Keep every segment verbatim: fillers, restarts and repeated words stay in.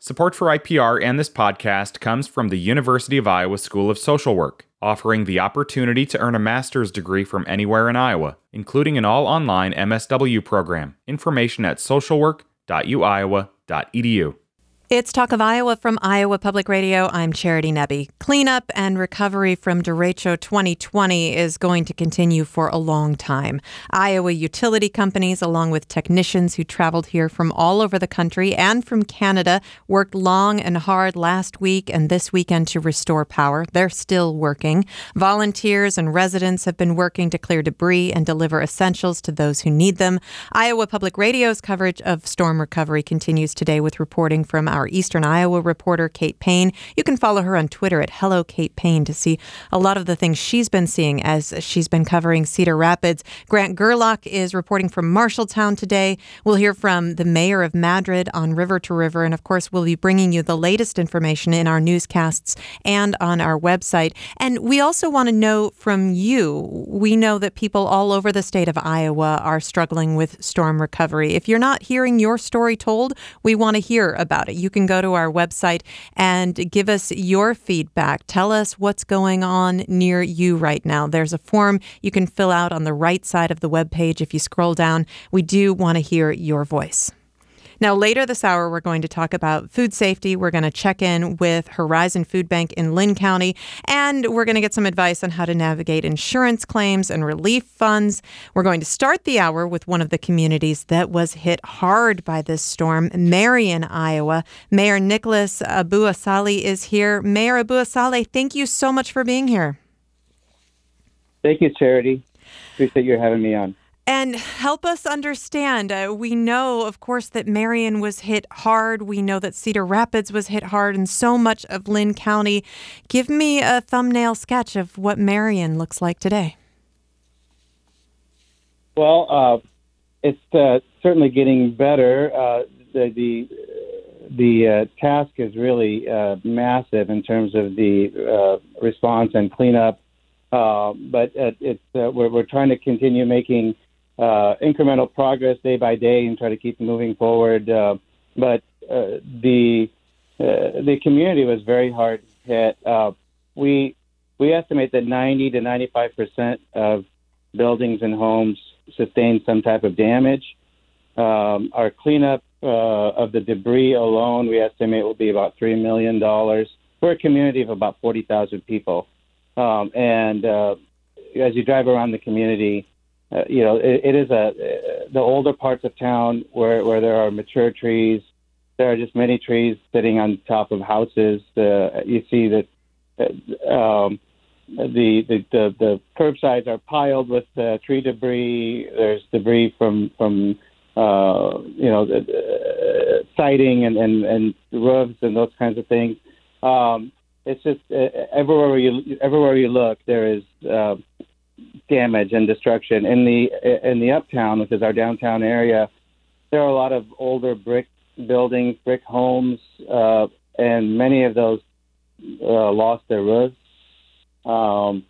Support for I P R and this podcast comes from the University of Iowa School of Social Work, offering the opportunity to earn a master's degree from anywhere in Iowa, including an all-online M S W program. Information at social work dot u iowa dot e d u. It's Talk of Iowa from Iowa Public Radio. I'm Charity Nebbe. Cleanup and recovery from derecho twenty twenty is going to continue for a long time. Iowa utility companies, along with technicians who traveled here from all over the country and from Canada, worked long and hard last week and this weekend to restore power. They're still working. Volunteers and residents have been working to clear debris and deliver essentials to those who need them. Iowa Public Radio's coverage of storm recovery continues today with reporting from our Eastern Iowa reporter, Kate Payne. You can follow her on Twitter at Hello Kate Payne to see a lot of the things she's been seeing as she's been covering Cedar Rapids. Grant Gerlach is reporting from Marshalltown today. We'll hear from the mayor of Madrid on River to River. And of course, we'll be bringing you the latest information in our newscasts and on our website. And we also want to know from you. We know that people all over the state of Iowa are struggling with storm recovery. If you're not hearing your story told, we want to hear about it. You can go to our website and give us your feedback. Tell us what's going on near you right now. There's a form you can fill out on the right side of the webpage. If you scroll down, we do want to hear your voice. Now, later this hour, we're going to talk about food safety. We're going to check in with Horizon Food Bank in Linn County, and we're going to get some advice on how to navigate insurance claims and relief funds. We're going to start the hour with one of the communities that was hit hard by this storm, Marion, Iowa. Mayor Nicholas Abu-Assali is here. Mayor Abu-Assali, thank you so much for being here. Thank you, Charity. Appreciate you having me on. And help us understand. Uh, we know, of course, that Marion was hit hard. We know that Cedar Rapids was hit hard and so much of Linn County. Give me a thumbnail sketch of what Marion looks like today. Well, uh, it's uh, certainly getting better. Uh, the the, the uh, task is really uh, massive in terms of the uh, response and cleanup. Uh, but uh, it's uh, we're, we're trying to continue making Uh, incremental progress day by day and try to keep moving forward. Uh, but uh, the uh, the community was very hard hit. Uh, we we estimate that ninety to ninety-five percent of buildings and homes sustained some type of damage. Um, our cleanup uh, of the debris alone, we estimate, will be about three million dollars. We're a community of about forty thousand people. Um, and uh, as you drive around the community, Uh, you know, it, it is a uh, the older parts of town where, where there are mature trees. There are just many trees sitting on top of houses. Uh, you see that uh, um, the, the the the curbsides are piled with uh, tree debris. There's debris from from uh, you know the, uh, siding and, and, and roofs and those kinds of things. Um, it's just uh, everywhere you everywhere you look, there is Uh, damage and destruction. In the in the uptown, which is our downtown area, there are a lot of older brick buildings, brick homes, uh, and many of those uh, lost their roofs. Um,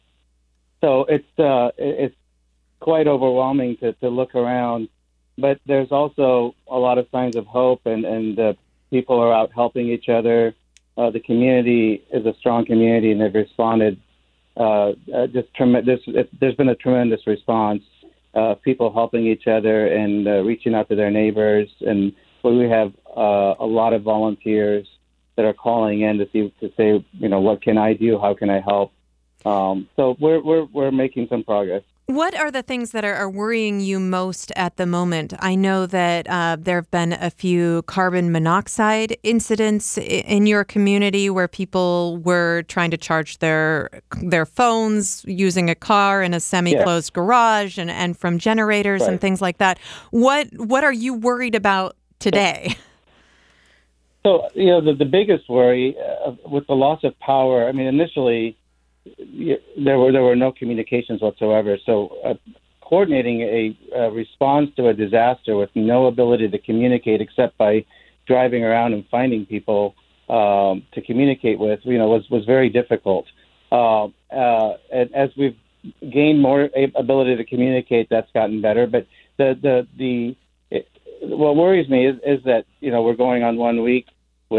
so it's uh, it's quite overwhelming to, to look around, but there's also a lot of signs of hope, and and uh, people are out helping each other. Uh, the community is a strong community, and they've responded. Uh, uh, just tremendous. There's been a tremendous response. Uh, people helping each other and uh, reaching out to their neighbors, and we have uh, a lot of volunteers that are calling in to see to say, you know, what can I do? How can I help? Um, so we're we're we're making some progress. What are the things that are, are worrying you most at the moment? I know that uh, there have been a few carbon monoxide incidents in your community where people were trying to charge their their phones using a car in a semi-closed yeah. garage and, and from generators right. and things like that. What what are you worried about today? So, you know, the, the biggest worry uh, with the loss of power, I mean, initially, there were there were no communications whatsoever. So uh, coordinating a, a response to a disaster with no ability to communicate except by driving around and finding people um, to communicate with, you know, was, was very difficult. Uh, uh, and as we've gained more ability to communicate, that's gotten better. But the the the it, what worries me is, is that, you know, we're going on one week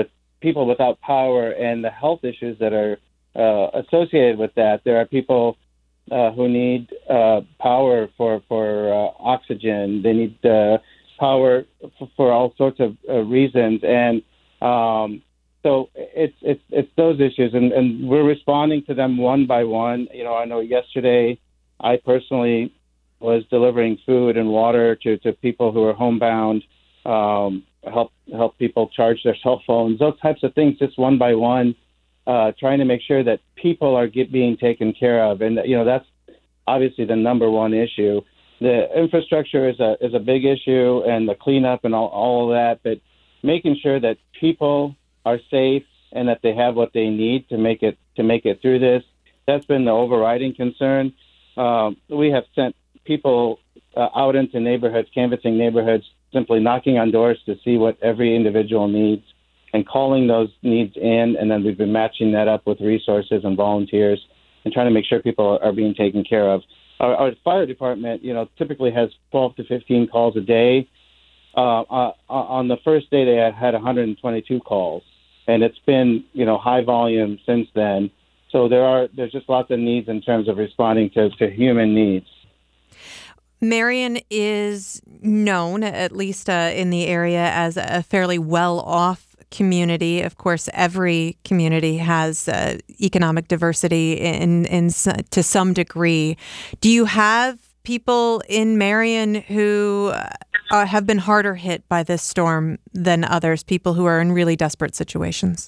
people without power and the health issues that are uh, associated with that. There are people uh, who need uh, power for for uh, oxygen. They need uh, power for, for all sorts of uh, reasons, and um, so it's it's it's those issues, and, and we're responding to them one by one. You know, I know yesterday I personally was delivering food and water to, to people who are homebound, um, help help people charge their cell phones, those types of things, just one by one, uh, trying to make sure that people are get, being taken care of. And, you know, that's obviously the number one issue. The infrastructure is a is a big issue, and the cleanup and all, all of that, but making sure that people are safe and that they have what they need to make it to make it through this, that's been the overriding concern. Um, we have sent people uh, out into neighborhoods, canvassing neighborhoods, simply knocking on doors to see what every individual needs and calling those needs in. And then we've been matching that up with resources and volunteers and trying to make sure people are being taken care of. Our, our fire department, you know, typically has twelve to fifteen calls a day. Uh, uh, on the first day, they had, had one hundred twenty-two calls, and it's been, you know, high volume since then. So there are there's just lots of needs in terms of responding to, to human needs. Marion is known, at least uh, in the area, as a fairly well-off community. Of course, every community has uh, economic diversity in, in to some degree. Do you have people in Marion who uh, have been harder hit by this storm than others, people who are in really desperate situations?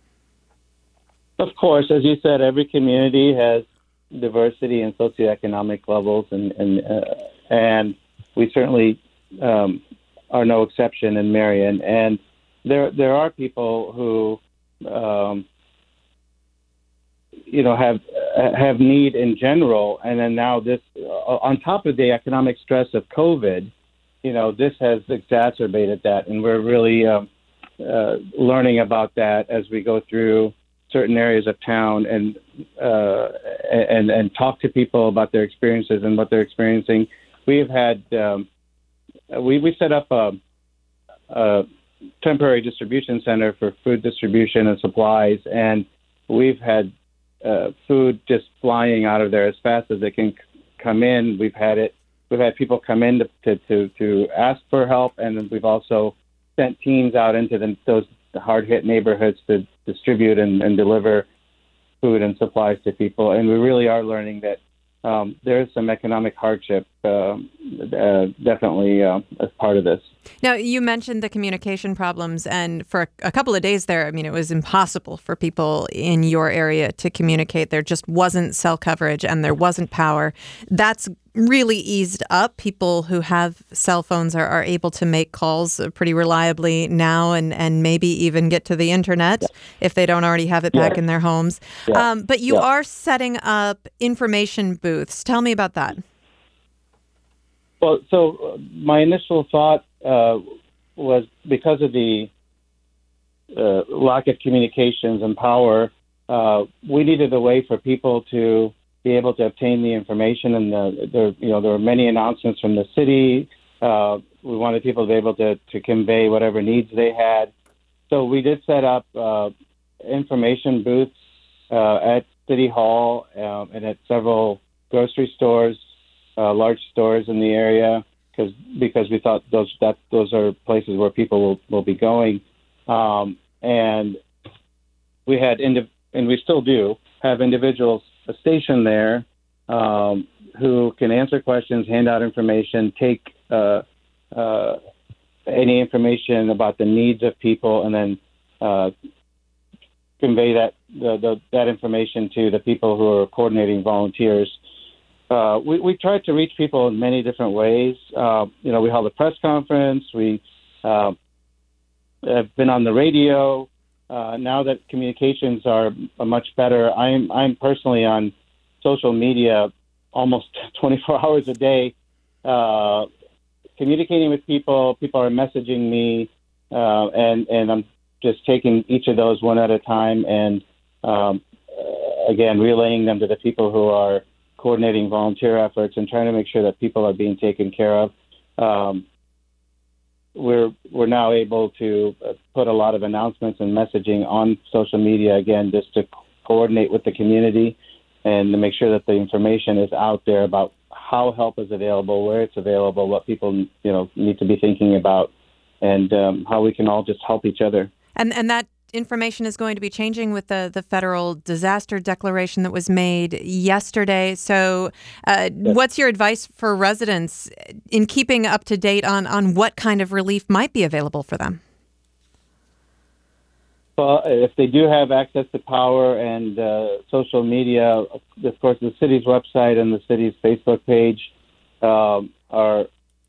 Of course, as you said, every community has diversity and socioeconomic levels, and and, uh, and we certainly um, are no exception in Marion. And there there are people who, um, you know, have have need in general, and then now this, uh, on top of the economic stress of COVID, you know, this has exacerbated that, and we're really um, uh, learning about that as we go through certain areas of town and uh, and and talk to people about their experiences and what they're experiencing. We've had um, we we set up a, a temporary distribution center for food distribution and supplies, and we've had uh, food just flying out of there as fast as it can c- come in. We've had it. We've had people come in to to to, to ask for help, and then we've also sent teams out into the, those hard-hit neighborhoods to distribute and, and deliver food and supplies to people. And we really are learning that um, there is some economic hardship uh, uh, definitely uh, as part of this. Now, you mentioned the communication problems, and for a couple of days there, I mean, it was impossible for people in your area to communicate. There just wasn't cell coverage and there wasn't power. That's really eased up. People who have cell phones are, are able to make calls pretty reliably now and, and maybe even get to the internet yeah. if they don't already have it back yeah. in their homes. Yeah. Um, but you yeah. are setting up information booths. Tell me about that. Well, so uh, my initial thought uh, was because of the uh, lack of communications and power, uh, we needed a way for people to be able to obtain the information. And the, there, you know, there were many announcements from the city. Uh, we wanted people to be able to, to convey whatever needs they had. So we did set up uh, information booths uh, at City Hall uh, and at several grocery stores, uh, large stores in the area, because because we thought those that those are places where people will, will be going. Um, and we had, indi- and we still do, have individuals stationed there um, who can answer questions, hand out information, take uh, uh, any information about the needs of people, and then uh, convey that the, the, that information to the people who are coordinating volunteers. Uh, we, we tried to reach people in many different ways. Uh, you know, we held a press conference. We uh, have been on the radio. Uh, now that communications are, are much better, I'm I'm personally on social media almost twenty-four hours a day, uh, communicating with people. People are messaging me, uh, and and I'm just taking each of those one at a time, and um, again relaying them to the people who are coordinating volunteer efforts and trying to make sure that people are being taken care of. Um, we're we're now able to uh, put a lot of announcements and messaging on social media again, just to coordinate with the community and to make sure that the information is out there about how help is available, where it's available, what people you know need to be thinking about, and um, how we can all just help each other. And and that information is going to be changing with the, the federal disaster declaration that was made yesterday. So uh, yes. What's your advice for residents in keeping up to date on, on what kind of relief might be available for them? Well, if they do have access to power and uh, social media, of course, the city's website and the city's Facebook page um, are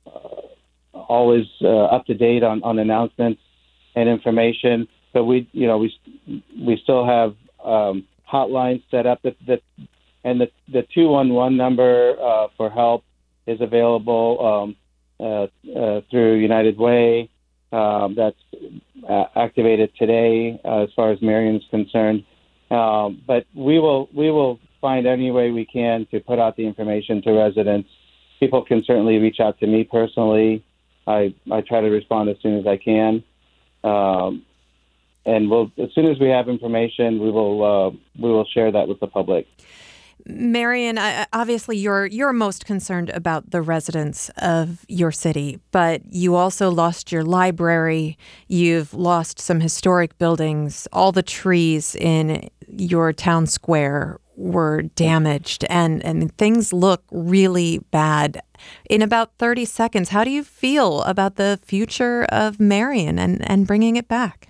uh, always uh, up to date on, on announcements and information. But we, you know, we we still have um, hotlines set up that, that and the the two one one number uh, for help is available um, uh, uh, through United Way. Um, that's uh, activated today uh, as far as Marion's concerned. Um, but we will we will find any way we can to put out the information to residents. People can certainly reach out to me personally. I I try to respond as soon as I can. Um, And we'll, as soon as we have information, we will uh, we will share that with the public. Marion, obviously you're you're most concerned about the residents of your city, but you also lost your library. You've lost some historic buildings. All the trees in your town square were damaged, and, and things look really bad. In about thirty seconds, how do you feel about the future of Marion and, and bringing it back?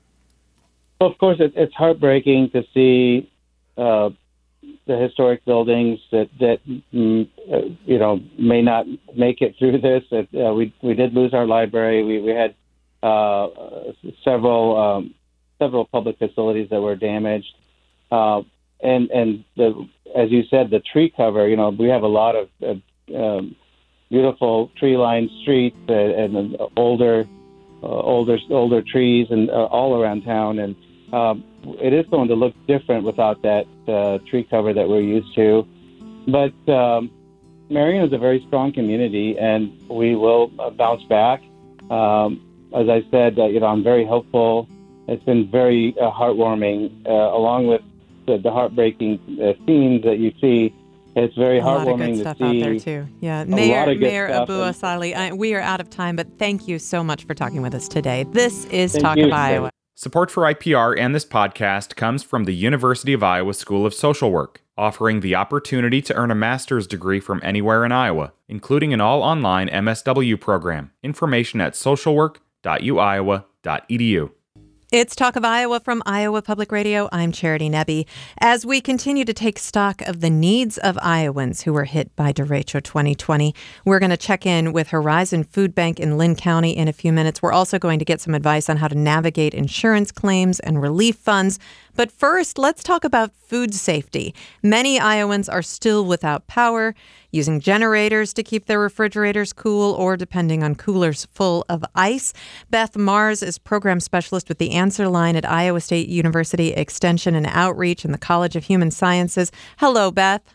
Well, of course, it, it's heartbreaking to see uh, the historic buildings that that mm, uh, you know may not make it through this. Uh, we we did lose our library. We we had uh, several um, several public facilities that were damaged, uh, and and the, as you said, the tree cover. You know, we have a lot of uh, um, beautiful tree-lined streets uh, and uh, older. Uh, older older trees and uh, all around town, and um, it is going to look different without that uh, tree cover that we're used to. But um, Marion is a very strong community, and we will uh, bounce back. Um, as I said, uh, you know, I'm very hopeful. It's been very uh, heartwarming, uh, along with the, the heartbreaking uh, scenes that you see. It's very a heartwarming lot of good to stuff see. out there too. Yeah, Mayor Mayor Abu-Asali, we are out of time, but thank you so much for talking with us today. This is Thank Talk you, of Iowa. Support for I P R and this podcast comes from the University of Iowa School of Social Work, offering the opportunity to earn a master's degree from anywhere in Iowa, including an all-online M S W program. Information at social work dot u iowa dot e d u. It's Talk of Iowa from Iowa Public Radio. I'm Charity Nebbe. As we continue to take stock of the needs of Iowans who were hit by derecho twenty twenty, we're going to check in with Horizon Food Bank in Lynn County in a few minutes. We're also going to get some advice on how to navigate insurance claims and relief funds. But first, let's talk about food safety. Many Iowans are still without power, using generators to keep their refrigerators cool or depending on coolers full of ice. Beth Mars is program specialist with the Answer Line at Iowa State University Extension and Outreach and the College of Human Sciences. Hello, Beth.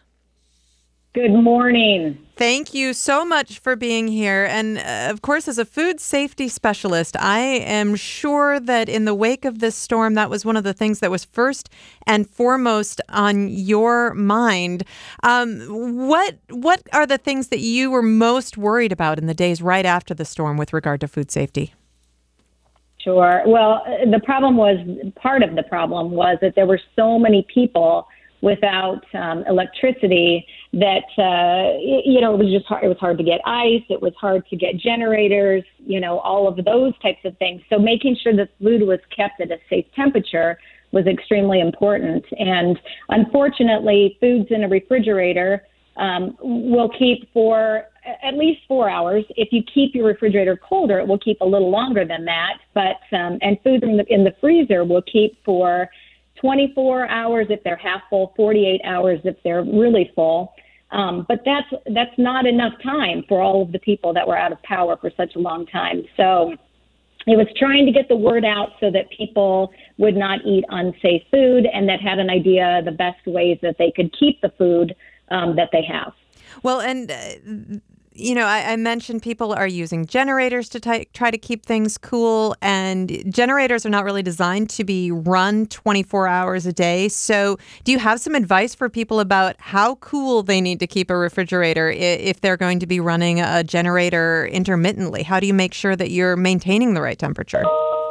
Good morning. Thank you so much for being here. And uh, of course, as a food safety specialist, I am sure that in the wake of this storm, that was one of the things that was first and foremost on your mind. Um, what what are the things that you were most worried about in the days right after the storm with regard to food safety? Sure. Well, the problem was, part of the problem was that there were so many people without um, electricity that, uh, you know, it was just hard. It was hard to get ice. It was hard to get generators, you know, all of those types of things. So making sure that food was kept at a safe temperature was extremely important. And unfortunately, foods in a refrigerator um, will keep for at least four hours. If you keep your refrigerator colder, it will keep a little longer than that. But um, and food in the, in the freezer will keep for twenty-four hours if they're half full, forty-eight hours if they're really full. Um, but that's that's not enough time for all of the people that were out of power for such a long time. So it was trying to get the word out so that people would not eat unsafe food and that had an idea of the best ways that they could keep the food um, that they have. Well, and uh, you know, I, I mentioned people are using generators to t- try to keep things cool, and generators are not really designed to be run twenty-four hours a day. So do you have some advice for people about how cool they need to keep a refrigerator if they're going to be running a generator intermittently? How do you make sure that you're maintaining the right temperature?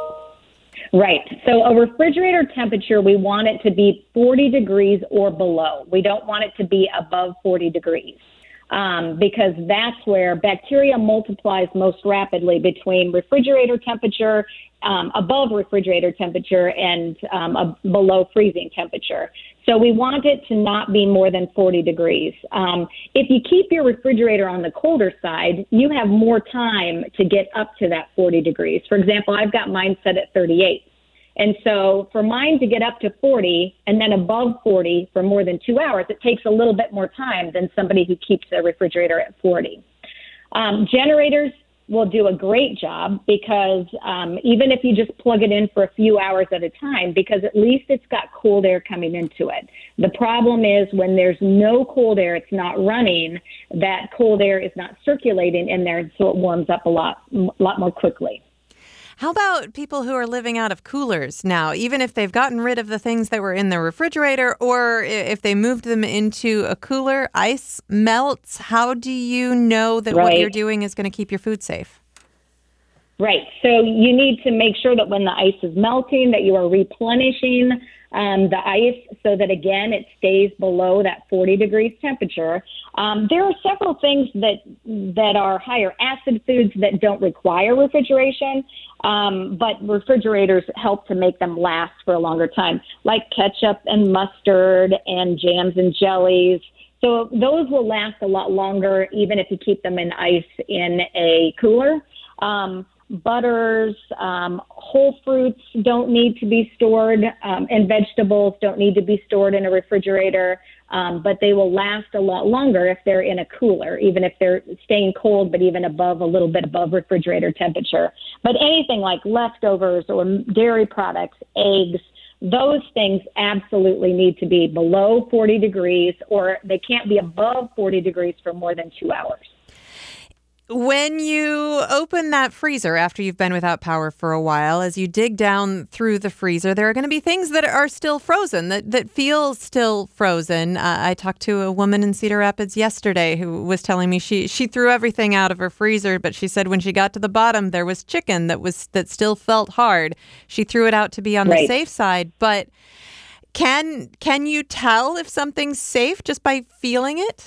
Right. So a refrigerator temperature, we want it to be forty degrees or below. We don't want it to be above forty degrees. Um, because that's where bacteria multiplies most rapidly between refrigerator temperature, um, above refrigerator temperature, and um, a, below freezing temperature. So we want it to not be more than forty degrees. Um, if you keep your refrigerator on the colder side, you have more time to get up to that forty degrees. For example, I've got mine set at thirty-eight. And so for mine to get up to forty and then above forty for more than two hours, it takes a little bit more time than somebody who keeps their refrigerator at forty. Um, generators will do a great job because um, even if you just plug it in for a few hours at a time, because at least it's got cold air coming into it. The problem is when there's no cold air, it's not running, that cold air is not circulating in there, so it warms up a lot, a lot more quickly. How about people who are living out of coolers now, even if they've gotten rid of the things that were in their refrigerator, or if they moved them into a cooler, ice melts? How do you know that right. what you're doing is going to keep your food safe? Right. So you need to make sure that when the ice is melting, that you are replenishing um, the ice so that, again, it stays below that forty degrees temperature. Um, there are several things that that are higher acid foods that don't require refrigeration, um, but refrigerators help to make them last for a longer time, like ketchup and mustard and jams and jellies. So those will last a lot longer, even if you keep them in ice in a cooler. Um, butters, um, whole fruits don't need to be stored, um, and vegetables don't need to be stored in a refrigerator, um, but they will last a lot longer if they're in a cooler, even if they're staying cold, but even above a little bit above refrigerator temperature. But anything like leftovers or dairy products, eggs, those things absolutely need to be below forty degrees, or they can't be above forty degrees for more than two hours. When you open that freezer after you've been without power for a while, as you dig down through the freezer, there are going to be things that are still frozen, that, that feel still frozen. Uh, I talked to a woman in Cedar Rapids yesterday who was telling me she, she threw everything out of her freezer, but she said when she got to the bottom, there was chicken that was that still felt hard. She threw it out to be on right. the safe side. But can can you tell if something's safe just by feeling it?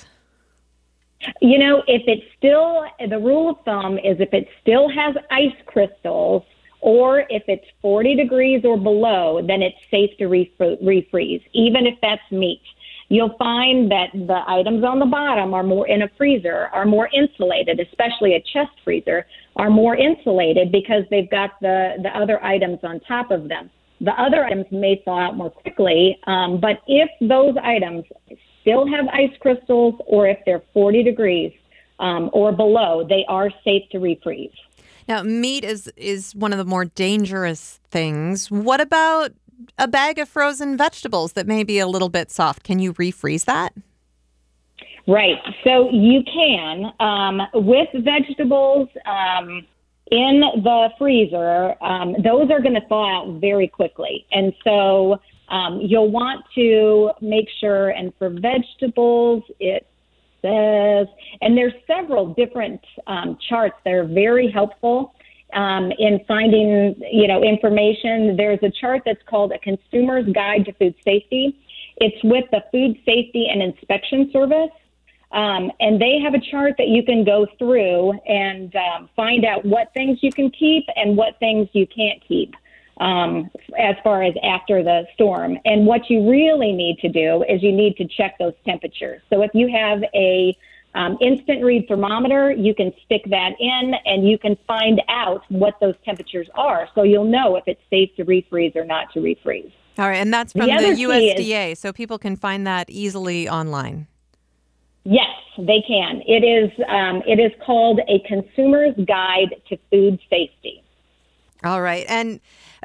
You know, if it's still, the rule of thumb is if it still has ice crystals, or if it's forty degrees or below, then it's safe to refreeze, even if that's meat. You'll find that the items on the bottom are more in a freezer, are more insulated, especially a chest freezer, are more insulated because they've got the, the other items on top of them. The other items may thaw out more quickly, um, but if those items still have ice crystals, or if they're forty degrees um, or below, they are safe to refreeze. Now, meat is, is one of the more dangerous things. What about a bag of frozen vegetables that may be a little bit soft? Can you refreeze that? Right. So you can. Um, with vegetables um, in the freezer, um, those are going to thaw out very quickly. And so Um, you'll want to make sure, and for vegetables, it says, and there's several different um, charts that are very helpful um, in finding, you know, information. There's a chart that's called A Consumer's Guide to Food Safety. It's with the Food Safety and Inspection Service. Um, and they have a chart that you can go through and um, find out what things you can keep and what things you can't keep. Um, as far as after the storm. And what you really need to do is you need to check those temperatures. So if you have a um, instant read thermometer, you can stick that in and you can find out what those temperatures are. So you'll know if it's safe to refreeze or not to refreeze. All right. And that's from the, the the U S D A. Is, so people can find that easily online. Yes, they can. It is, um, it is called A Consumer's Guide to Food Safety. All right. And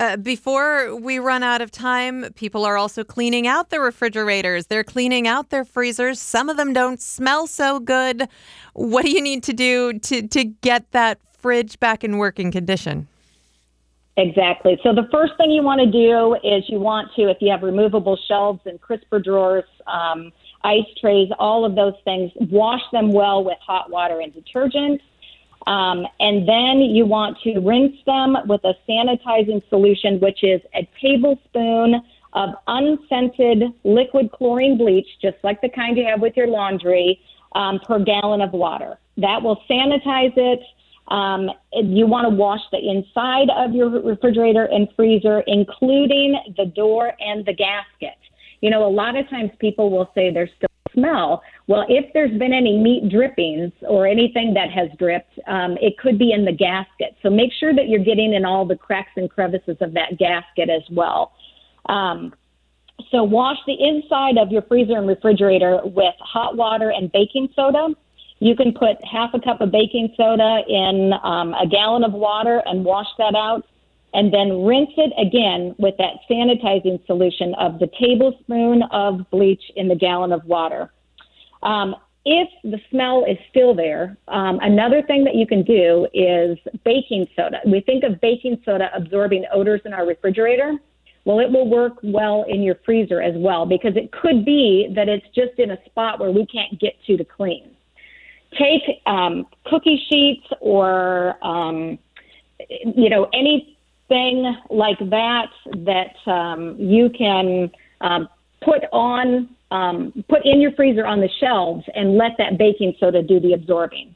Uh, before we run out of time, people are also cleaning out their refrigerators. They're cleaning out their freezers. Some of them don't smell so good. What do you need to do to, to get that fridge back in working condition? Exactly. So the first thing you want to do is you want to, if you have removable shelves and crisper drawers, um, ice trays, all of those things, wash them well with hot water and detergent. Um, and then you want to rinse them with a sanitizing solution, which is a tablespoon of unscented liquid chlorine bleach, just like the kind you have with your laundry, um, per gallon of water. That will sanitize it. Um, you want to wash the inside of your refrigerator and freezer, including the door and the gasket. You know, a lot of times people will say there's still smell. Well, if there's been any meat drippings or anything that has dripped, um, it could be in the gasket. So make sure that you're getting in all the cracks and crevices of that gasket as well. Um, so wash the inside of your freezer and refrigerator with hot water and baking soda. You can put half a cup of baking soda in um, a gallon of water and wash that out, and then rinse it again with that sanitizing solution of the tablespoon of bleach in the gallon of water. Um, if the smell is still there, um, another thing that you can do is baking soda. We think of baking soda absorbing odors in our refrigerator. Well, it will work well in your freezer as well, because it could be that it's just in a spot where we can't get to to clean. Take um, cookie sheets or, um, you know, anything like that that um, you can um, put on, um, put in your freezer on the shelves and let that baking soda do the absorbing.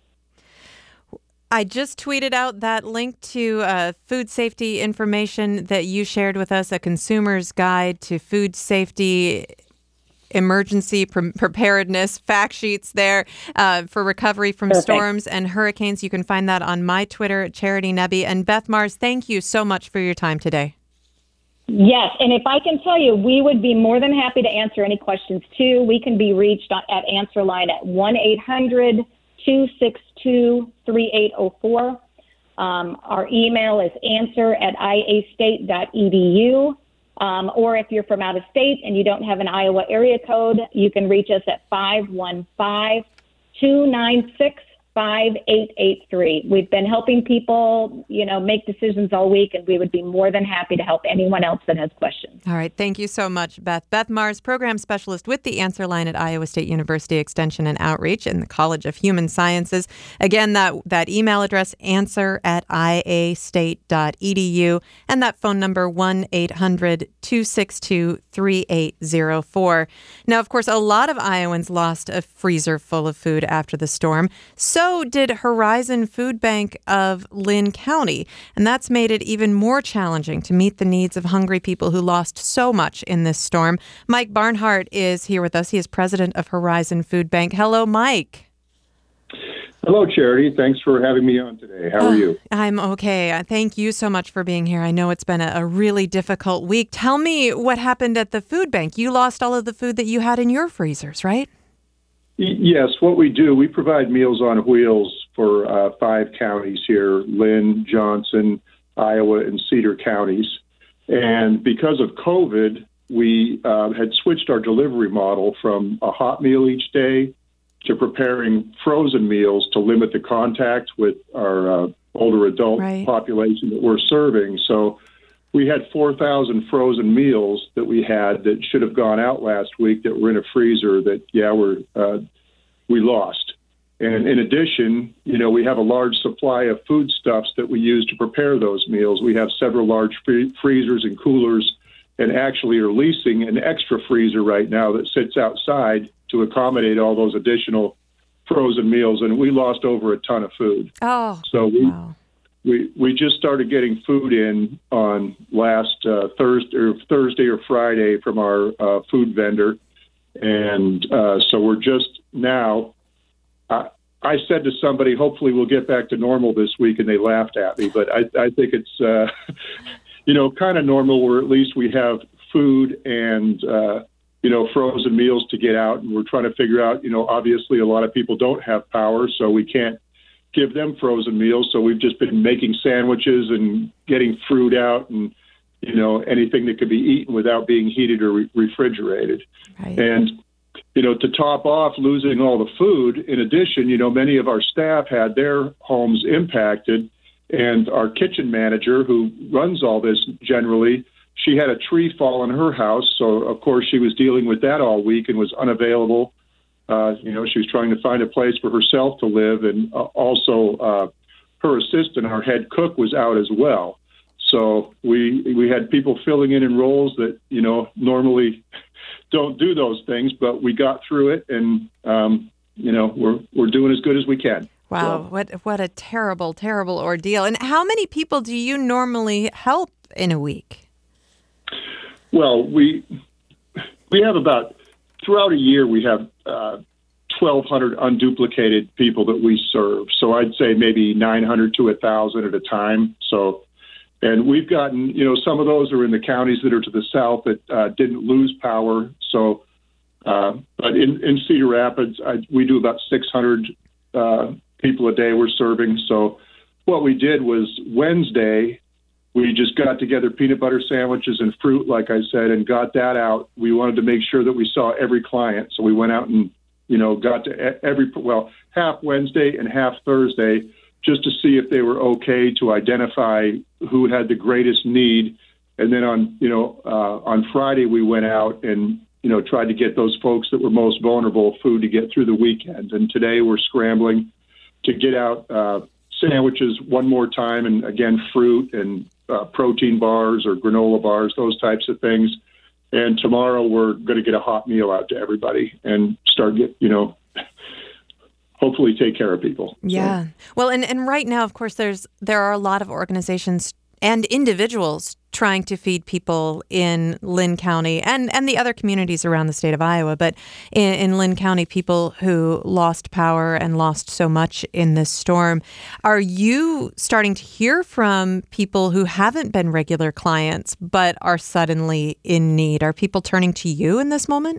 I just tweeted out that link to uh, food safety information that you shared with us, a consumer's guide to food safety emergency pre- preparedness fact sheets there uh, for recovery from Perfect. storms and hurricanes. You can find that on my Twitter at Charity Nebbe. And Beth Mars, thank you so much for your time today. Yes, and if I can tell you, we would be more than happy to answer any questions too. We can be reached at Answer Line at one eight hundred two six two three eight zero four. Um, our email is answer at i a state dot e d u. Um, or if you're from out of state and you don't have an Iowa area code, you can reach us at five one five, two nine six, five eight eight three. We've been helping people, you know, make decisions all week, and we would be more than happy to help anyone else that has questions. All right. Thank you so much, Beth. Beth Mars, program specialist with the Answer Line at Iowa State University Extension and Outreach in the College of Human Sciences. Again, that, that email address, answer at i a state dot e d u, and that phone number, one eight hundred two six two three eight zero four. Now, of course, a lot of Iowans lost a freezer full of food after the storm. So So did Horizon Food Bank of Linn County, and that's made it even more challenging to meet the needs of hungry people who lost so much in this storm. Mike Barnhart is here with us. He is president of Horizon Food Bank. Hello, Mike. Hello, Charity. Thanks for having me on today. How are oh, you? I'm okay. Thank you so much for being here. I know it's been a, a really difficult week. Tell me what happened at the food bank. You lost all of the food that you had in your freezers, right? Yes, what we do, we provide Meals on Wheels for uh, five counties here, Linn, Johnson, Iowa, and Cedar counties. And because of COVID, we uh, had switched our delivery model from a hot meal each day to preparing frozen meals to limit the contact with our uh, older adult right. population that we're serving. So we had four thousand frozen meals that we had that should have gone out last week that were in a freezer that, yeah, we're, uh, we lost. And in addition, you know, we have a large supply of foodstuffs that we use to prepare those meals. We have several large free- freezers and coolers, and actually are leasing an extra freezer right now that sits outside to accommodate all those additional frozen meals. And we lost over a ton of food. Oh, so we, wow. We we just started getting food in on last uh, Thursday or Thursday or Friday from our uh, food vendor, and uh, so we're just now. I, I said to somebody, hopefully we'll get back to normal this week, and they laughed at me. But I, I think it's uh, you know kind of normal where at least we have food and uh, you know frozen meals to get out, and we're trying to figure out. You know, obviously a lot of people don't have power, so we can't give them frozen meals. So we've just been making sandwiches and getting fruit out and, you know, anything that could be eaten without being heated or re- refrigerated. Right. And, you know, to top off losing all the food, in addition, you know, many of our staff had their homes impacted. And our kitchen manager, who runs all this generally, she had a tree fall on her house. So, of course, she was dealing with that all week and was unavailable. Uh, you know, she was trying to find a place for herself to live. And uh, also uh, her assistant, our head cook, was out as well. So we we had people filling in in roles that, you know, normally don't do those things. But we got through it, and, um, you know, we're we're doing as good as we can. Wow, so. what what a terrible, terrible ordeal. And how many people do you normally help in a week? Well, we we have about, throughout a year, we have uh, twelve hundred unduplicated people that we serve. So I'd say maybe nine hundred to one thousand at a time. So, and we've gotten, you know, some of those are in the counties that are to the south that uh, didn't lose power. So, uh, but in, in Cedar Rapids, I, we do about six hundred uh, people a day we're serving. So what we did was Wednesday, we just got together peanut butter sandwiches and fruit, like I said, and got that out. We wanted to make sure that we saw every client. So we went out and, you know, got to every, well, half Wednesday and half Thursday, just to see if they were okay, to identify who had the greatest need. And then on, you know, uh, on Friday, we went out and, you know, tried to get those folks that were most vulnerable food to get through the weekend. And today we're scrambling to get out uh, sandwiches one more time, and again, fruit and uh, protein bars or granola bars, those types of things. And tomorrow we're going to get a hot meal out to everybody and start get, you know, hopefully take care of people. Yeah. So. Well, and, and right now, of course, there's there are a lot of organizations and individuals trying to feed people in Linn County and, and the other communities around the state of Iowa. But in, in Linn County, people who lost power and lost so much in this storm. Are you starting to hear from people who haven't been regular clients but are suddenly in need? Are people turning to you in this moment?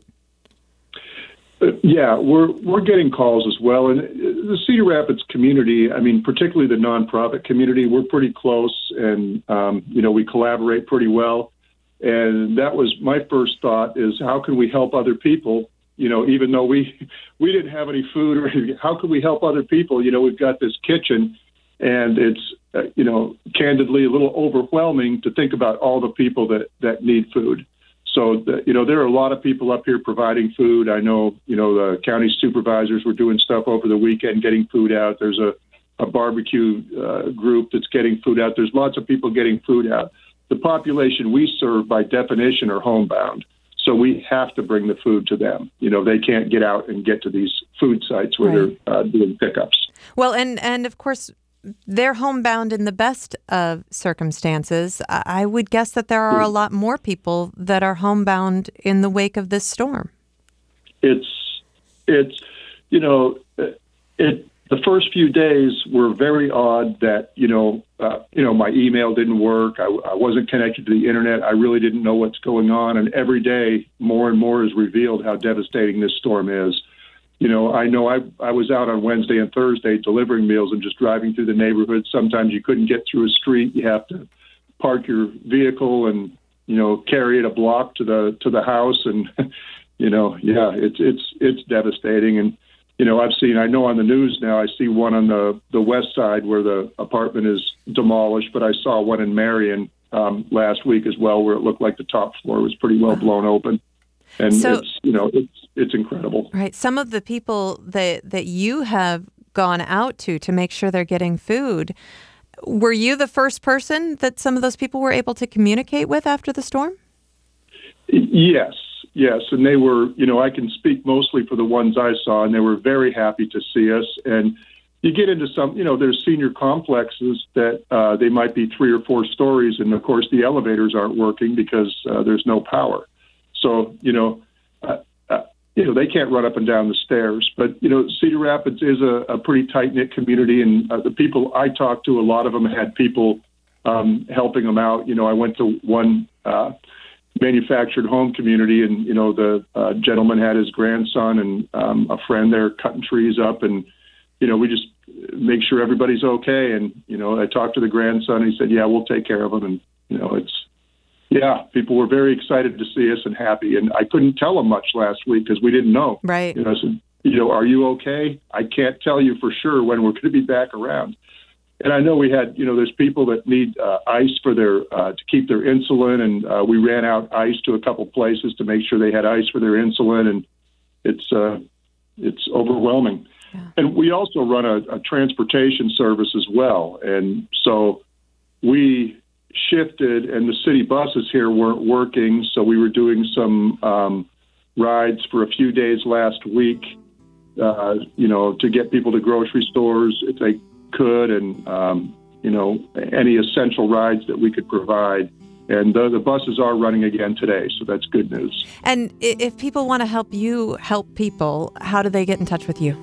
Uh, yeah, we're we're getting calls as well. And the Cedar Rapids community, I mean, particularly the nonprofit community, we're pretty close, and, um, you know, we collaborate pretty well. And that was my first thought, is how can we help other people? You know, even though we we didn't have any food, or anything, how can we help other people? You know, we've got this kitchen, and it's, uh, you know, candidly a little overwhelming to think about all the people that, that need food. So, the, you know, there are a lot of people up here providing food. I know, you know, the county supervisors were doing stuff over the weekend, getting food out. There's a, a barbecue uh, group that's getting food out. There's lots of people getting food out. The population we serve, by definition, are homebound. So we have to bring the food to them. You know, they can't get out and get to these food sites where right. they're uh, doing pickups. Well, and, and of course, they're homebound in the best of circumstances. I would guess that there are a lot more people that are homebound in the wake of this storm. It's, it's, you know, it. The first few days were very odd. That you know, uh, you know, my email didn't work. I, I wasn't connected to the internet. I really didn't know what's going on. And every day, more and more is revealed how devastating this storm is. You know, I know I I was out on Wednesday and Thursday delivering meals and just driving through the neighborhood. Sometimes you couldn't get through a street. You have to park your vehicle and, you know, carry it a block to the to the house. And, you know, yeah, it's it's it's devastating. And, you know, I've seen, I know on the news now, I see one on the, the west side where the apartment is demolished, but I saw one in Marion um, last week as well, where it looked like the top floor was pretty well blown open. And so, it's, you know, it's it's incredible. Right. Some of the people that, that you have gone out to to make sure they're getting food, were you the first person that some of those people were able to communicate with after the storm? Yes, yes. And they were, you know, I can speak mostly for the ones I saw, and they were very happy to see us. And you get into some, you know, there's senior complexes that uh, they might be three or four stories. And, of course, the elevators aren't working because uh, there's no power. So, you know, uh, uh, you know, they can't run up and down the stairs. But, you know, Cedar Rapids is a, a pretty tight-knit community. And uh, the people I talked to, a lot of them had people um, helping them out. You know, I went to one uh, manufactured home community, and, you know, the uh, gentleman had his grandson and um, a friend there cutting trees up. And, you know, we just make sure everybody's okay. And, you know, I talked to the grandson. He said, yeah, we'll take care of him. And, you know, it's, yeah, people were very excited to see us and happy. And I couldn't tell them much last week because we didn't know. Right. You know, I said, you know, are you okay? I can't tell you for sure when we're going to be back around. And I know we had, you know, there's people that need uh, ice for their, uh, to keep their insulin. And uh, we ran out ice to a couple places to make sure they had ice for their insulin. And it's, uh, it's overwhelming. Yeah. And we also run a, a transportation service as well. And so we shifted, and the city buses here weren't working. So we were doing some um, rides for a few days last week, uh, you know, to get people to grocery stores if they could, and, um, you know, any essential rides that we could provide. And the, the buses are running again today, so that's good news. And if people want to help you help people, how do they get in touch with you?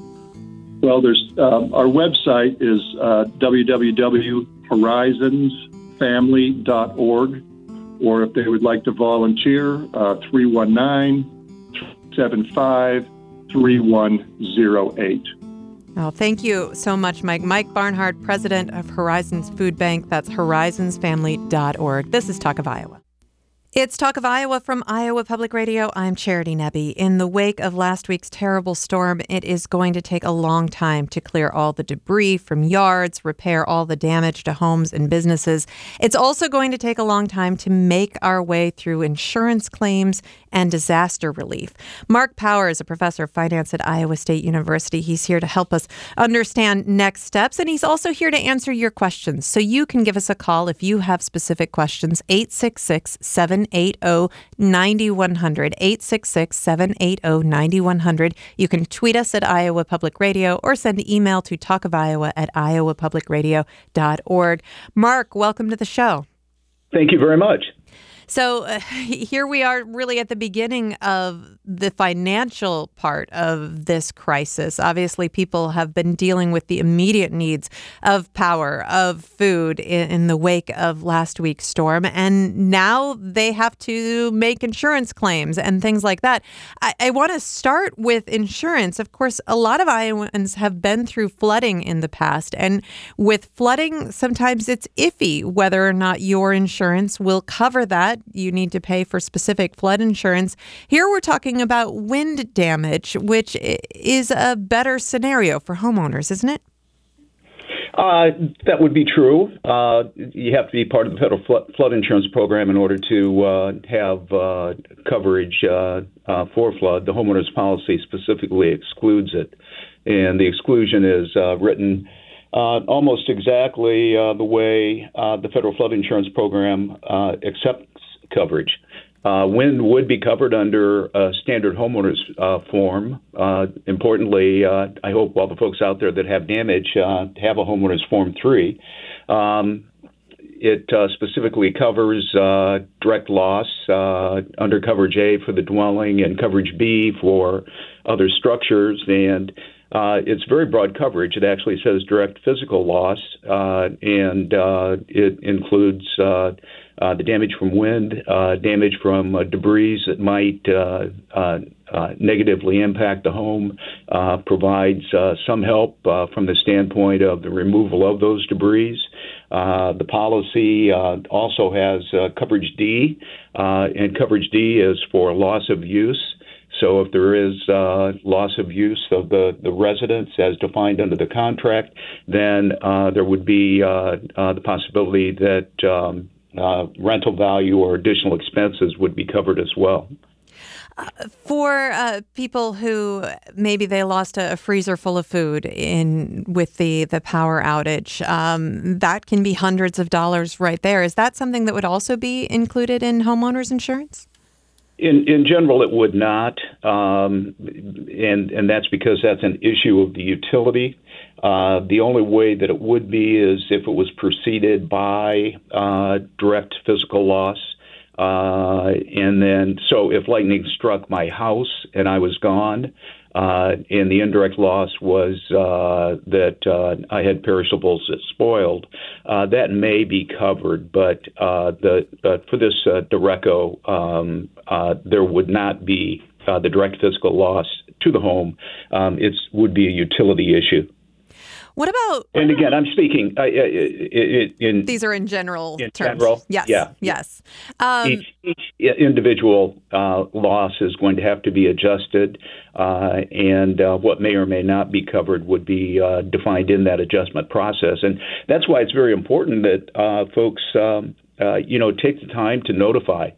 Well, there's um, our website is uh, w w w dot horizons family dot org, or if they would like to volunteer, uh, three one nine, three seven five, three one zero eight. Oh, thank you so much, Mike. Mike Barnhart, president of Horizons Food Bank. That's horizons family dot org. This is Talk of Iowa. It's Talk of Iowa from Iowa Public Radio. I'm Charity Nebbe. In the wake of last week's terrible storm, it is going to take a long time to clear all the debris from yards, repair all the damage to homes and businesses. It's also going to take a long time to make our way through insurance claims and disaster relief. Mark Power is a professor of finance at Iowa State University. He's here to help us understand next steps, and he's also here to answer your questions. So you can give us a call if you have specific questions, eight six six, seven eight zero, nine one zero zero, eight six six, seven eight zero, nine one zero zero. You can tweet us at Iowa Public Radio or send email to talkofiowa at iowa public radio dot org. Mark, welcome to the show. Thank you very much. So uh, here we are really at the beginning of the financial part of this crisis. Obviously, people have been dealing with the immediate needs of power, of food in, in the wake of last week's storm. And now they have to make insurance claims and things like that. I, I want to start with insurance. Of course, a lot of Iowans have been through flooding in the past. And with flooding, sometimes it's iffy whether or not your insurance will cover that. You need to pay for specific flood insurance. Here we're talking about wind damage, which is a better scenario for homeowners, isn't it? Uh, that would be true. Uh, you have to be part of the federal flood, flood insurance program in order to uh, have uh, coverage uh, uh, for flood. The homeowner's policy specifically excludes it, and the exclusion is uh, written Uh, almost exactly uh, the way uh, the federal flood insurance program uh, accepts coverage. Uh, wind would be covered under a standard homeowners uh, form. Uh, importantly, uh, I hope all the folks out there that have damage uh, have a homeowners form three. Um, it uh, specifically covers uh, direct loss uh, under coverage A for the dwelling and coverage B for other structures, and Uh, it's very broad coverage. It actually says direct physical loss, uh, and uh, it includes uh, uh, the damage from wind, uh, damage from uh, debris that might uh, uh, uh, negatively impact the home, uh, provides uh, some help uh, from the standpoint of the removal of those debris. Uh, the policy uh, also has uh, coverage D, uh, and coverage D is for loss of use. So if there is uh, loss of use of the, the residence as defined under the contract, then uh, there would be uh, uh, the possibility that um, uh, rental value or additional expenses would be covered as well. Uh, for uh, people who maybe they lost a, a freezer full of food in with the, the power outage, um, that can be hundreds of dollars right there. Is that something that would also be included in homeowners insurance? In in general, it would not, um, and and that's because that's an issue of the utility. Uh, the only way that it would be is if it was preceded by uh, direct physical loss. Uh, and then, so if lightning struck my house and I was gone, uh, and the indirect loss was uh, that uh, I had perishables that spoiled, uh, that may be covered. But uh, the uh, for this uh, Derecho, um, uh, there would not be uh, the direct physical loss to the home. Um, it would be a utility issue. What about? And again, I'm speaking uh, in, in these are in general in terms. General, yes. Yeah. Yes. Um, each, each individual uh, loss is going to have to be adjusted, uh, and uh, what may or may not be covered would be uh, defined in that adjustment process. And that's why it's very important that uh, folks, um, uh, you know, take the time to notify.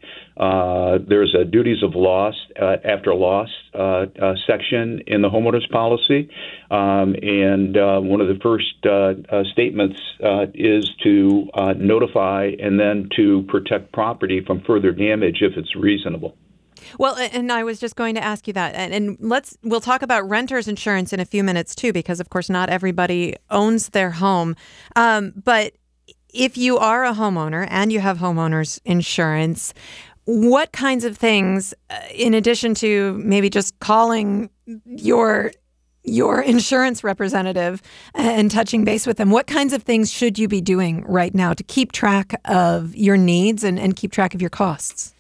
Uh, there's a duties of loss uh, after loss uh, uh, section in the homeowners policy, um, and uh, one of the first uh, uh, statements uh, is to uh, notify and then to protect property from further damage if it's reasonable. Well, and I was just going to ask you that, and, and let's we'll talk about renters insurance in a few minutes too, because of course not everybody owns their home, um, but if you are a homeowner and you have homeowners insurance, what kinds of things, uh, in addition to maybe just calling your your insurance representative and touching base with them, what kinds of things should you be doing right now to keep track of your needs and, and keep track of your costs?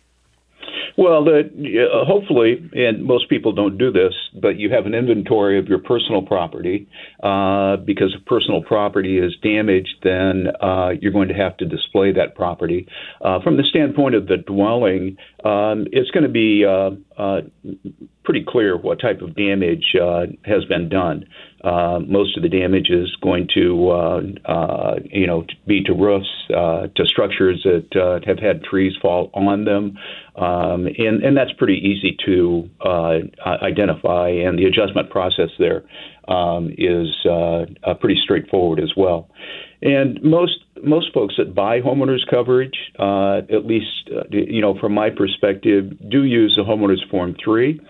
Well, the, uh, hopefully, and most people don't do this, but you have an inventory of your personal property. Uh, because if personal property is damaged, then uh, you're going to have to display that property. Uh, from the standpoint of the dwelling, um, it's going to be uh, uh, pretty clear what type of damage uh, has been done. Uh, most of the damage is going to, uh, uh, you know, be to roofs, uh, to structures that uh, have had trees fall on them, um, and and that's pretty easy to uh, identify. And the adjustment process there um, is uh, uh, pretty straightforward as well. And most most folks that buy homeowners coverage, uh, at least uh, you know, from my perspective, do use the homeowners form three.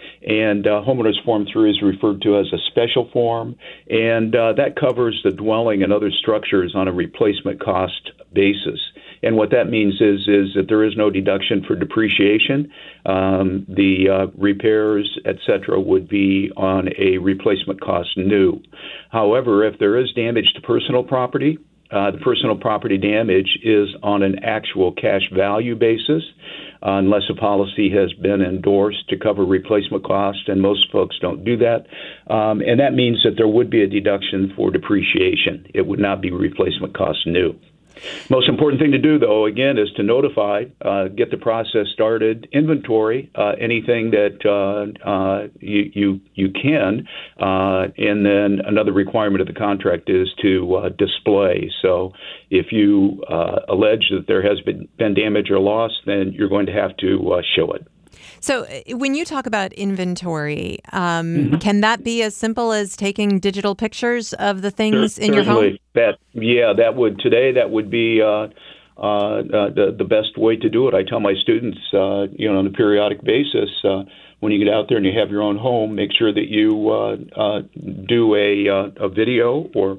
And uh, homeowners form three is referred to as a special form, and uh, that covers the dwelling and other structures on a replacement cost basis. And what that means is is that there is no deduction for depreciation. Um, the uh, repairs, et cetera, would be on a replacement cost new. However, if there is damage to personal property, Uh, the personal property damage is on an actual cash value basis, uh, unless a policy has been endorsed to cover replacement cost, and most folks don't do that. Um, and that means that there would be a deduction for depreciation. It would not be replacement cost new. Most important thing to do, though, again, is to notify, uh, get the process started, inventory uh, anything that uh, uh, you, you you can, uh, and then another requirement of the contract is to uh, display. So if you uh, allege that there has been, been damage or loss, then you're going to have to uh, show it. So when you talk about inventory, um, mm-hmm. can that be as simple as taking digital pictures of the things Cer- in your home? That, yeah, that would today that would be uh, uh, uh, the, the best way to do it. I tell my students, uh, you know, on a periodic basis, uh, when you get out there and you have your own home, make sure that you uh, uh, do a, uh, a video or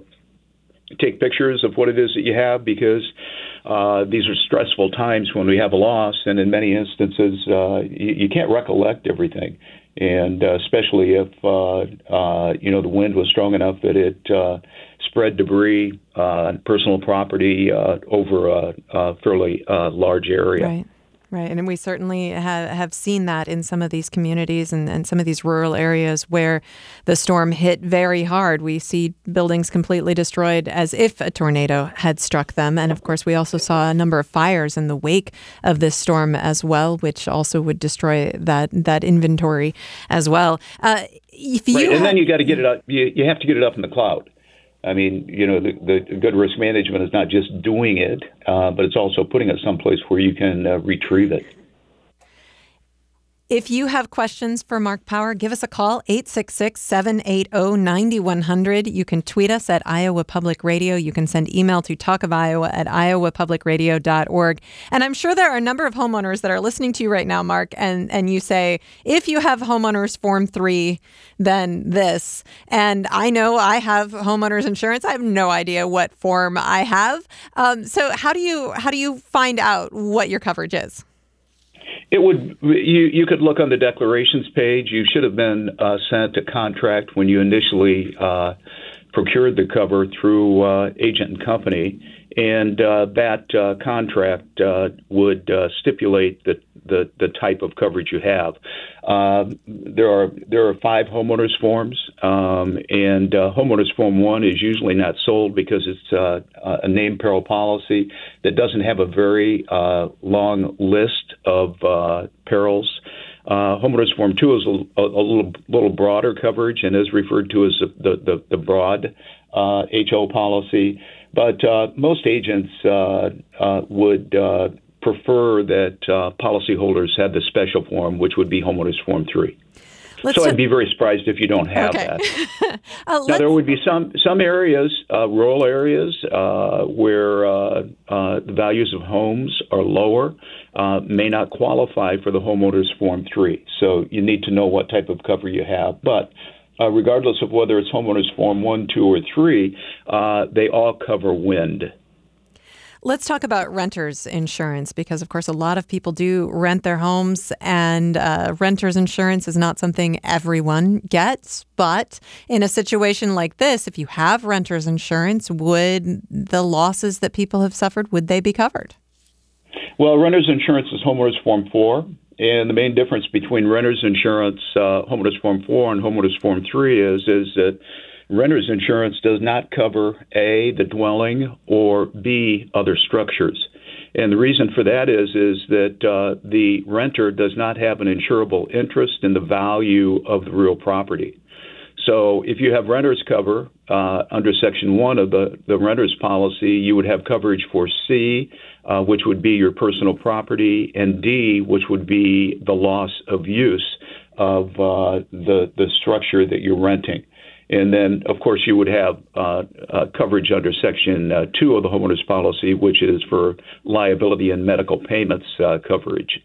take pictures of what it is that you have, because uh, these are stressful times when we have a loss, and in many instances, uh, you, you can't recollect everything. And uh, especially if, uh, uh, you know, the wind was strong enough that it uh, spread debris, uh, personal property uh, over a, a fairly uh, large area. Right. Right. And we certainly have, have seen that in some of these communities and, and some of these rural areas where the storm hit very hard. We see buildings completely destroyed as if a tornado had struck them. And of course, we also saw a number of fires in the wake of this storm as well, which also would destroy that, that inventory as well. Uh, if you right. And ha- then you got to get it up. You, you have to get it up in the cloud. I mean, you know, the, the good risk management is not just doing it, uh, but it's also putting it someplace where you can uh, retrieve it. If you have questions for Mark Power, give us a call, eight six six, seven eight zero, nine one zero zero. You can tweet us at Iowa Public Radio. You can send email to talkofiowa at iowa public radio dot org. And I'm sure there are a number of homeowners that are listening to you right now, Mark, and, and you say, if you have homeowners form three, then this. And I know I have homeowners insurance. I have no idea what form I have. Um, so how do you how do you find out what your coverage is? It would. You you could look on the declarations page. You should have been uh, sent a contract when you initially uh, procured the cover through uh, agent and company, And uh, that uh, contract uh, would uh, stipulate the, the the type of coverage you have. Uh, there are there are five homeowners forms, um, and uh, homeowners form one is usually not sold because it's uh, a named peril policy that doesn't have a very uh, long list of uh, perils. Uh, homeowners form two is a, a, a little little broader coverage and is referred to as the the, the broad uh, H O policy. But uh, most agents uh, uh, would uh, prefer that uh, policyholders have the special form, which would be homeowners form three. Let's so t- I'd be very surprised if you don't have okay. that. uh, now, there would be some some areas, uh, rural areas, uh, where uh, uh, the values of homes are lower, uh, may not qualify for the homeowners form three. So you need to know what type of cover you have. But Uh, regardless of whether it's homeowners form one, two, or three, uh, they all cover wind. Let's talk about renters insurance because, of course, a lot of people do rent their homes, and uh, renters insurance is not something everyone gets. But in a situation like this, if you have renters insurance, would the losses that people have suffered, would they be covered? Well, renters insurance is homeowners form four. And the main difference between renters insurance, uh, homeowners form four, and homeowners form three is is that renters insurance does not cover A, the dwelling, or B, other structures. And the reason for that is is that uh, the renter does not have an insurable interest in the value of the real property. So if you have renters cover uh, under Section one of the, the renters policy, you would have coverage for C, uh, which would be your personal property, and D, which would be the loss of use of uh, the, the structure that you're renting. And then, of course, you would have uh, uh, coverage under Section uh, two of the homeowners policy, which is for liability and medical payments uh, coverage.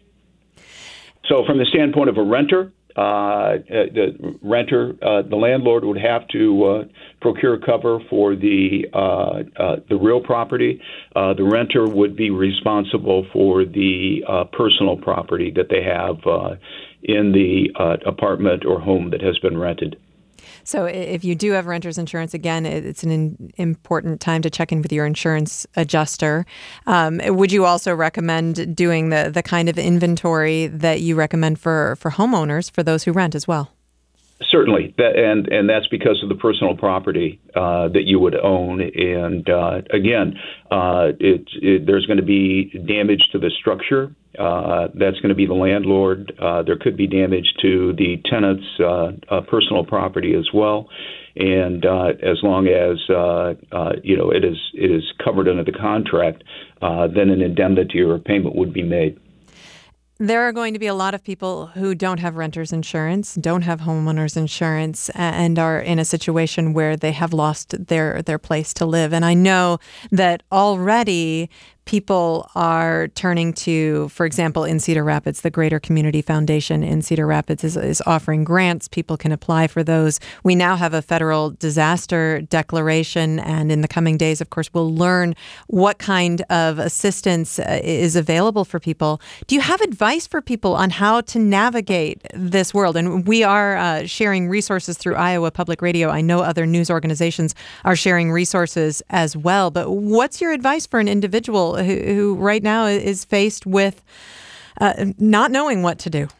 So from the standpoint of a renter, Uh, the renter, uh, the landlord would have to uh, procure cover for the uh, uh, the real property. Uh, the renter would be responsible for the uh, personal property that they have uh, in the uh, apartment or home that has been rented. So if you do have renter's insurance, again, it's an in, important time to check in with your insurance adjuster. Um, would you also recommend doing the, the kind of inventory that you recommend for, for homeowners, for those who rent as well? Certainly, that, and and that's because of the personal property uh, that you would own. And uh, again, uh, it, it, there's going to be damage to the structure. Uh, that's going to be the landlord. Uh, there could be damage to the tenant's uh, uh, personal property as well. And uh, as long as uh, uh, you know it is it is covered under the contract, uh, then an indemnity or a payment would be made. There are going to be a lot of people who don't have renter's insurance, don't have homeowner's insurance, and are in a situation where they have lost their, their place to live. And I know that already people are turning to, for example, in Cedar Rapids, the Greater Community Foundation in Cedar Rapids is, is offering grants. People can apply for those. We now have a federal disaster declaration, and in the coming days, of course, we'll learn what kind of assistance uh, is available for people. Do you have advice for people on how to navigate this world? And we are uh, sharing resources through Iowa Public Radio. I know other news organizations are sharing resources as well. But what's your advice for an individual who, who right now is faced with uh, not knowing what to do?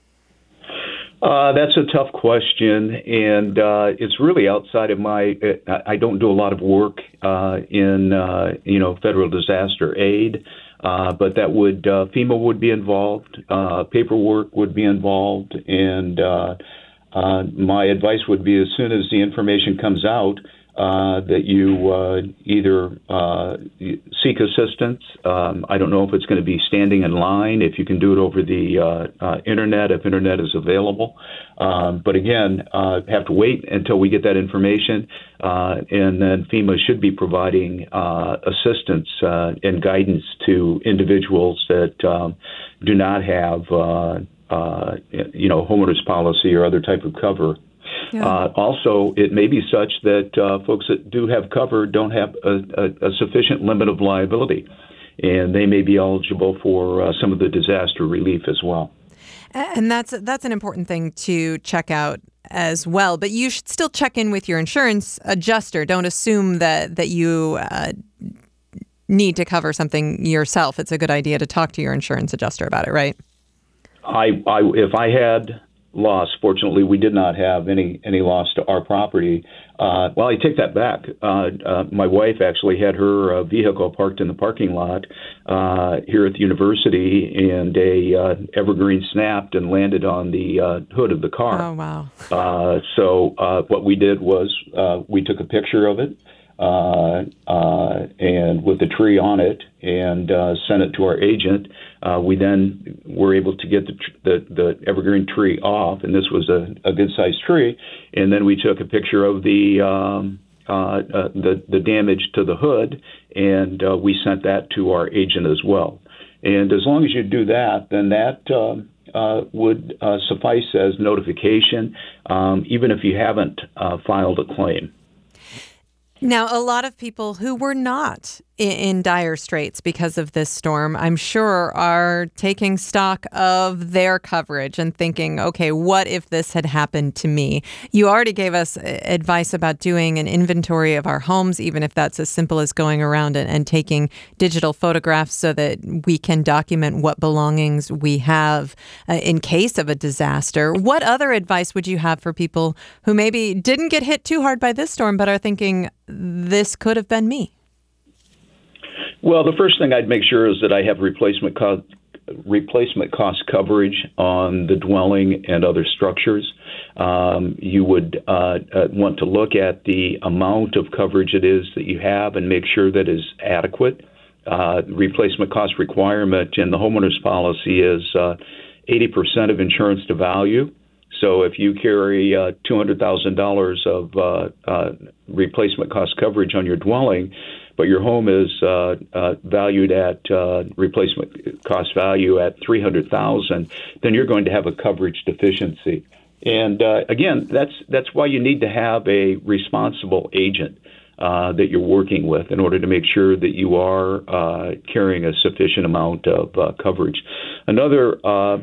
Uh, that's a tough question, and uh, it's really outside of my. I don't do a lot of work uh, in uh, you know federal disaster aid, uh, but that would uh, FEMA would be involved, uh, paperwork would be involved, and uh, uh, my advice would be as soon as the information comes out, Uh, that you uh, either uh, seek assistance. Um, I don't know if it's going to be standing in line, if you can do it over the uh, uh, internet, if internet is available. Um, but again, uh, have to wait until we get that information, uh, and then FEMA should be providing uh, assistance uh, and guidance to individuals that um, do not have, uh, uh, you know, homeowners policy or other type of cover. Yeah. Uh, also, it may be such that uh, folks that do have cover don't have a, a, a sufficient limit of liability, and they may be eligible for uh, some of the disaster relief as well. And that's that's an important thing to check out as well. But you should still check in with your insurance adjuster. Don't assume that that you uh, need to cover something yourself, it's a good idea to talk to your insurance adjuster about it, right? I, I if I had loss, fortunately, we did not have any any loss to our property. Uh, well, I take that back. Uh, uh, my wife actually had her uh, vehicle parked in the parking lot uh, here at the university, and a uh, evergreen snapped and landed on the uh, hood of the car. Oh, wow. Uh, so uh, what we did was uh, we took a picture of it uh, uh, and with the tree on it and uh, sent it to our agent. Uh, we then were able to get the, the, the evergreen tree off, and this was a, a good-sized tree. And then we took a picture of the um, uh, uh, the, the damage to the hood, and uh, we sent that to our agent as well. And as long as you do that, then that uh, uh, would uh, suffice as notification, um, even if you haven't uh, filed a claim. Now, a lot of people who were not in, in dire straits because of this storm, I'm sure, are taking stock of their coverage and thinking, okay, what if this had happened to me? You already gave us advice about doing an inventory of our homes, even if that's as simple as going around and, and taking digital photographs so that we can document what belongings we have uh, in case of a disaster. What other advice would you have for people who maybe didn't get hit too hard by this storm, but are thinking, this could have been me? Well, the first thing I'd make sure is that I have replacement cost, replacement cost coverage on the dwelling and other structures. Um, you would uh, uh, want to look at the amount of coverage it is that you have and make sure that is adequate. Uh, replacement cost requirement in the homeowner's policy is uh, eighty percent of insurance to value. So if you carry uh, two hundred thousand dollars of uh, uh, replacement cost coverage on your dwelling, but your home is uh, uh, valued at uh, replacement cost value at three hundred thousand dollars, then you're going to have a coverage deficiency. And uh, again, that's that's why you need to have a responsible agent uh, that you're working with in order to make sure that you are uh, carrying a sufficient amount of uh, coverage. Another uh,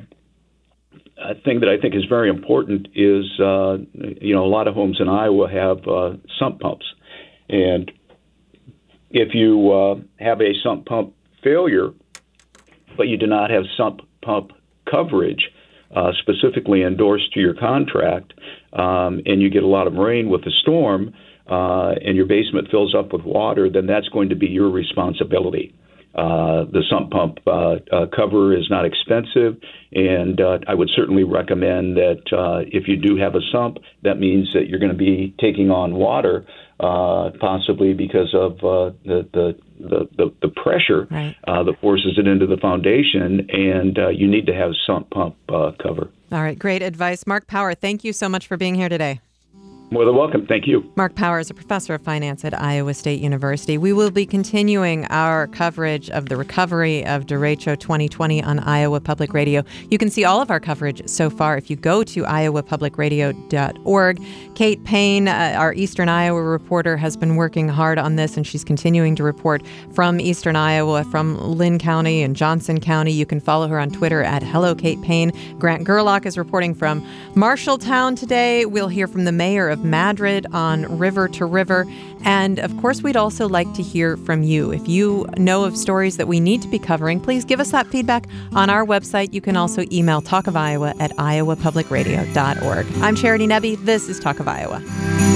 A thing that I think is very important is, uh, you know, a lot of homes in Iowa have uh, sump pumps. And if you uh, have a sump pump failure, but you do not have sump pump coverage uh, specifically endorsed to your contract, um, and you get a lot of rain with a storm, uh, and your basement fills up with water, then that's going to be your responsibility. Uh, the sump pump uh, uh, cover is not expensive, and uh, I would certainly recommend that uh, if you do have a sump, that means that you're going to be taking on water, uh, possibly because of uh, the, the, the, the, the pressure right. uh, that forces it into the foundation, and uh, you need to have sump pump uh, cover. All right, great advice. Mark Power, thank you so much for being here today. More than welcome. Thank you. Mark Power is a professor of finance at Iowa State University. We will be continuing our coverage of the recovery of derecho twenty twenty on Iowa Public Radio. You can see all of our coverage so far if you go to iowa public radio dot org. Kate Payne, uh, our Eastern Iowa reporter, has been working hard on this, and she's continuing to report from Eastern Iowa, from Lynn County and Johnson County. You can follow her on Twitter at Hello Kate Payne. Grant Gerlach is reporting from Marshalltown today. We'll hear from the mayor of Madrid on River to River. And of course, we'd also like to hear from you. If you know of stories that we need to be covering, please give us that feedback on our website. You can also email talk of iowa at iowa public radio dot org. I'm Charity Nebbe. This is Talk of Iowa.